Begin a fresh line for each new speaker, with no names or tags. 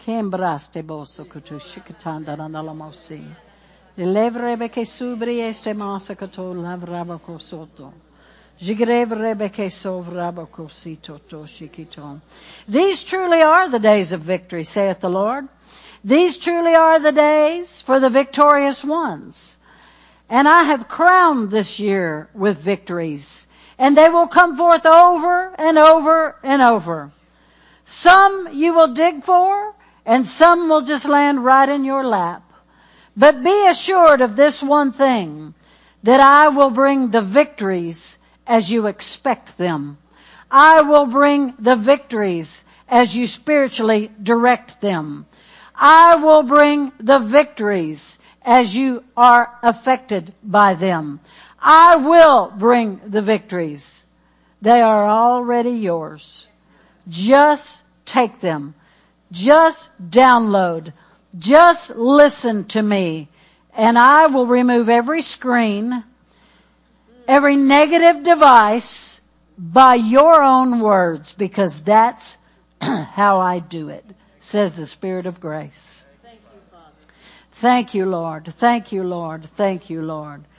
Hembraste boso kutu shikatanda nalamosi. Levrebe ke subri este masakato lavraba kosoto. Jigrevebe ke sovraba kosito to shikito. These truly are the days of victory, saith the Lord. These truly are the days for the victorious ones. And I have crowned this year with victories. And they will come forth over and over and over. Some you will dig for, and some will just land right in your lap. But be assured of this one thing, that I will bring the victories as you expect them. I will bring the victories as you spiritually direct them. I will bring the victories as you are affected by them. I will bring the victories. They are already yours. Just take them. Just download. Just listen to me. And I will remove every screen, every negative device by your own words, because that's how I do it, says the Spirit of grace.
Thank you, Father.
Thank you, Lord. Thank you, Lord. Thank you, Lord.